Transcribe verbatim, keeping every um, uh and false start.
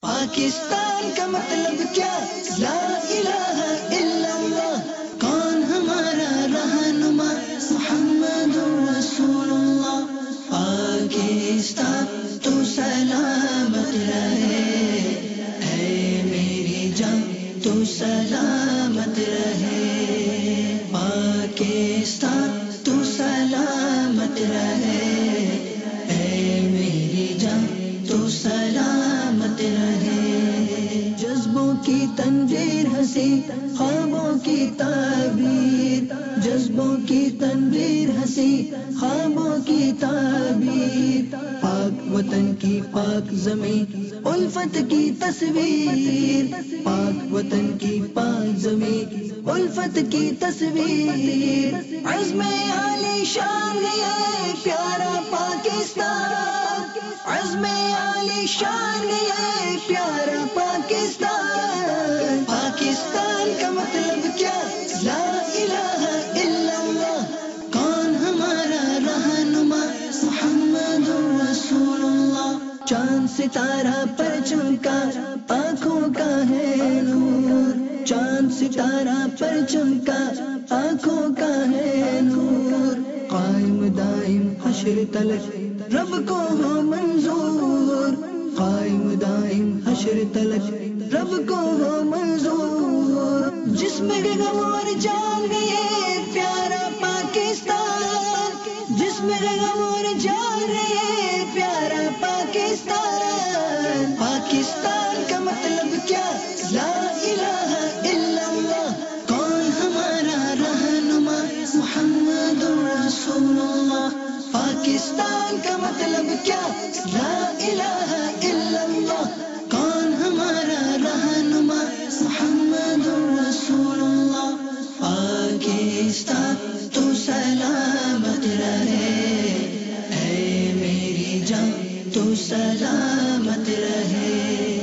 پاکستان کا مطلب کیا؟ لا الہ الا اللہ. کون ہمارا رہنما؟ محمد رسول اللہ. پاکستان تو سلامت رہے، اے میری جان تو سلامت رہے. پاکستان تو سلامت رہے، اے میری جان تو سلامت رہے. جذبوں کی تنویر ہنسی، خوابوں کی تعبیر. جذبوں کی تنویر ہنسی، خوابوں کی تعبیر. پاک وطن کی پاک زمین، الفت کی تصویر. پاک وطن کی پاک زمین، الفت کی تصویر. عزم عالی شان ہے پیارا پاکستان. عزم عالی شان ہے پیارا پاکستان. پاکستان کا مطلب کیا؟ لا الہ الا اللہ. کون ہمارا رہنما؟ محمد رسول اللہ. چاند ستارہ پر چمکا، آنکھوں کا ہے نور. چاند ستارہ پر چمکا، آنکھوں کا ہے نور. قائم دائم حشر تلک رب کو ہو منظور. قائم دائم حشر تلک رب کو ہو منظور. جسم غم اور جان ہے پیارا پاکستان. جسم غم اور جان ہے پیارا پاکستان. پاکستان کا مطلب کیا؟ لا الہ الا اللہ. کون ہمارا رہنما؟ محمد رسول اللہ. پاکستان کا مطلب کیا؟ لا الہ الا اللہ. کون ہمارا رہنما؟ محمد رسول اللہ. پاکستان تو سلامت رہے، اے میری جان تو سلامت رہے.